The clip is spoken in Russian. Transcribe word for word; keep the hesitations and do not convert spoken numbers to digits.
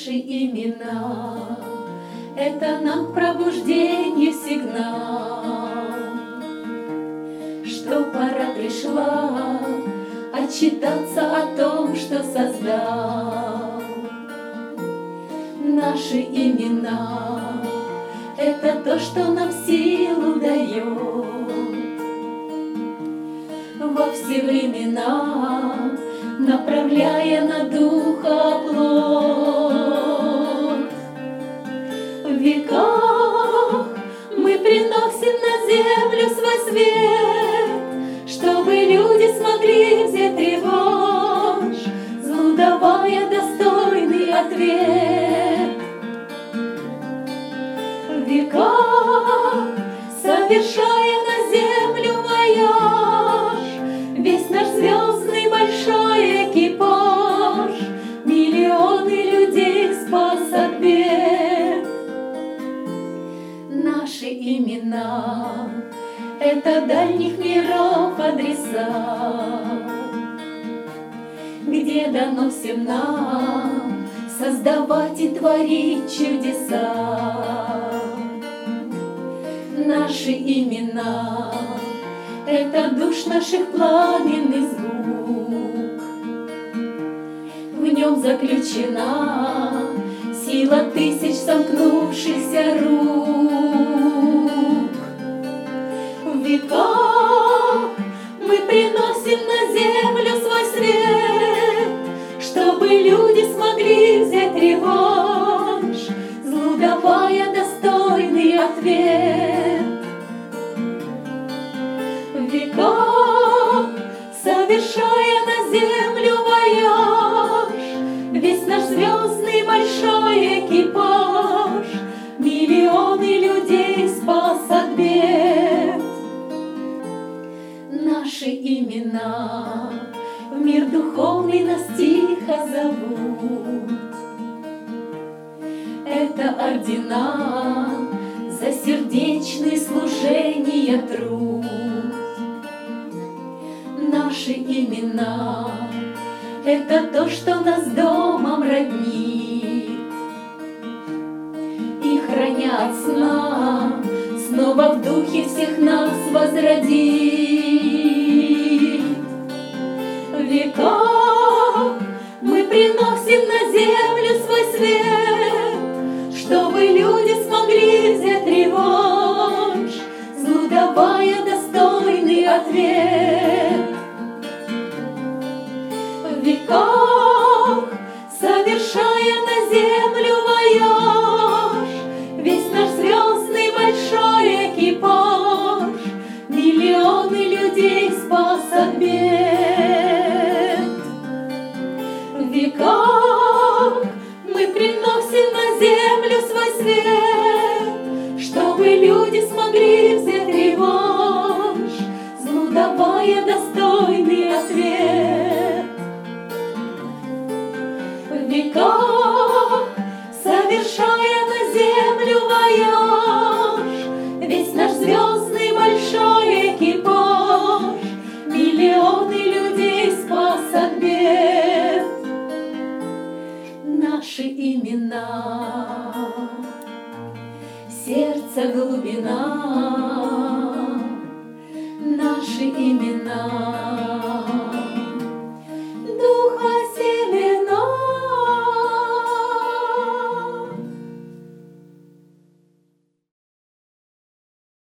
Наши имена — это нам к пробуждению сигнал, что пора пришла отчитаться о том, что создал. Наши имена — это то, что нам силу дает во все времена, направляя на духа плод. В веках мы приносим на землю свой свет, чтобы люди смогли взять реванш, злу давая достойный ответ. В веках, совершая на землю вояж, весь наш звездный большой экипаж миллионы людей спас от бед. Наши имена — это дальних миров адреса, где дано всем нам создавать и творить чудеса. Наши имена — это душ наших пламенный звук. В нем заключена сила тысяч сомкнувшихся рук. В веках мы приносим на землю свой свет, чтобы люди смогли взять реванш, злу давая достойный ответ. В веках, совершая на землю вояж, весь наш звездный большой экипаж миллионы людей спас от бед. Наши имена в мир духовный нас тихо зовут. Это ордена за сердечные служения труд. Наши имена — это то, что нас домом роднит и, храня от сна, снова в духе всех нас возродит. В веках мы приносим на землю свой свет, чтобы люди смогли взять реванш, злу давая достойный ответ. В веках, совершая на землю вояж, весь наш звездный большой экипаж миллионы людей спас от бед. В веках мы приносим на землю свой свет, чтобы люди смогли взять реванш, злу давая достойный ответ. В веках, совершая на землю вояж, весь наш звездный большой экипаж миллионы людей спас от бед. Наши имена — сердце глубина, наши имена